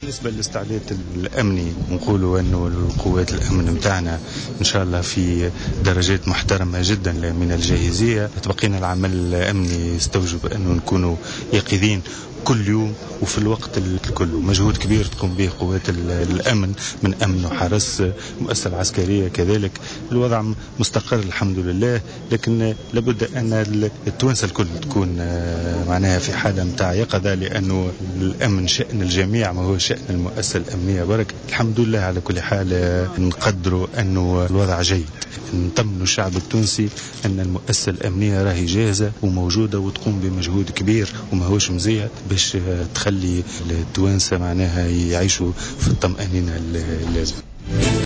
بالنسبة للاستعداد الأمني نقولوا أنه القوات الأمن متاعنا إن شاء الله في درجات محترمة جدا من الجاهزية. تبقينا العمل الأمني يستوجب أنه نكونوا يقظين كل يوم وفي الوقت الكل. مجهود كبير تقوم به قوات الأمن من أمن وحرس مؤسسة العسكرية كذلك. الوضع مستقر الحمد لله، لكن لابد أن التوانسة الكل تكون معناها في حالة متاع يقظة، لأنه الأمن شأن الجميع ما هو شأن المؤسسة الأمنية برك. الحمد لله على كل حال نقدروا أنه الوضع جيد. نطمن الشعب التونسي أن المؤسسة الأمنية راهي جاهزة وموجودة وتقوم بمجهود كبير وما هوش مزية باش تخلي التوانسة معناها يعيشوا في الطمأنينة اللازم.